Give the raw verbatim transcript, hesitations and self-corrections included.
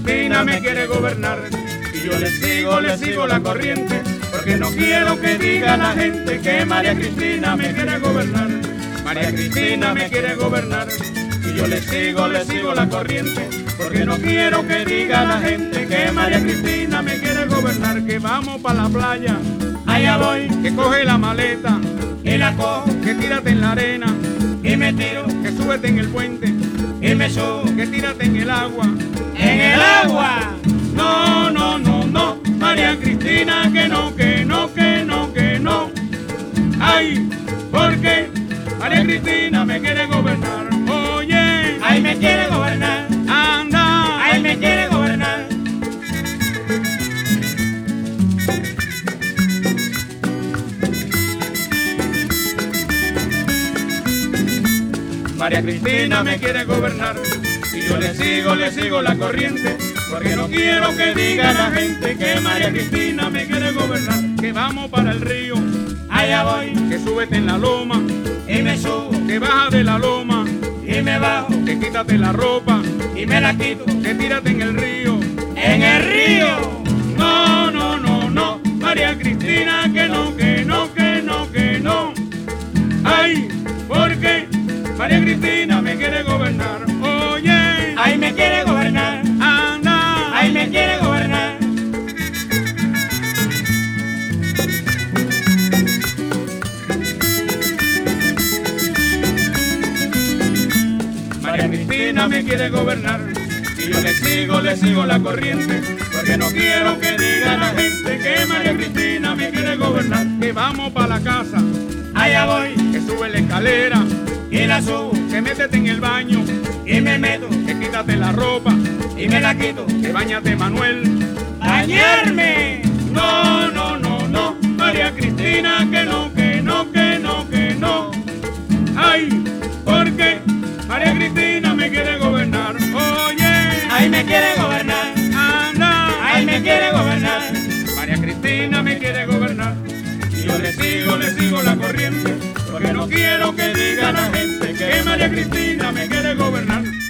Cristina me quiere gobernar y yo le sigo, le sigo la corriente, porque no quiero que diga la gente que María Cristina me quiere gobernar. María Cristina me quiere gobernar y yo le sigo, le sigo la corriente, porque no quiero que diga la gente que María Cristina me quiere gobernar. Que vamos pa' la playa, allá voy, que coge la maleta y la cojo, que tírate en la arena, y me tiro, que súbete en el puente, y me subo, que tírate en el agua. en el agua. No, no, no, no, María Cristina, que no, que no, que no, que no. Ay, porque María Cristina me quiere gobernar. Oye, Ay, me quiere gobernar, anda, ay, me quiere gobernar. María Cristina me quiere gobernar y yo le sigo, le sigo la corriente, porque no quiero que diga la gente que María Cristina me quiere gobernar. Que vamos para el río, Allá voy, que súbete en la loma, y me subo, que baja de la loma, y me bajo, que quítate la ropa, y me la quito, que tírate en el río. en el río. No, no, no, no, María Cristina, que no, que no, que no, que no. Ay, porque María Cristina me quiere gobernar. Oye, Ay, me quiere gobernar, anda, ay, me quiere gobernar. María Cristina me quiere gobernar y yo le sigo, le sigo la corriente, porque no quiero que diga la gente que María Cristina me quiere gobernar. Que vamos para la casa, Allá voy, que sube la escalera, y la subo, que métete en el baño, y me meto, que quítate la ropa, y me la quito. que bañate Manuel. ¡Bañarme! No, no, no, no, María Cristina, que no, que no, que no, que no. Ay, porque María Cristina me quiere gobernar. Oye, Ay, me quiere gobernar, anda, ay, me quiere gobernar. María Cristina me quiere gobernar y yo le sigo, le sigo la corriente, porque no quiero que diga la gente que María Cristina me quiere gobernar.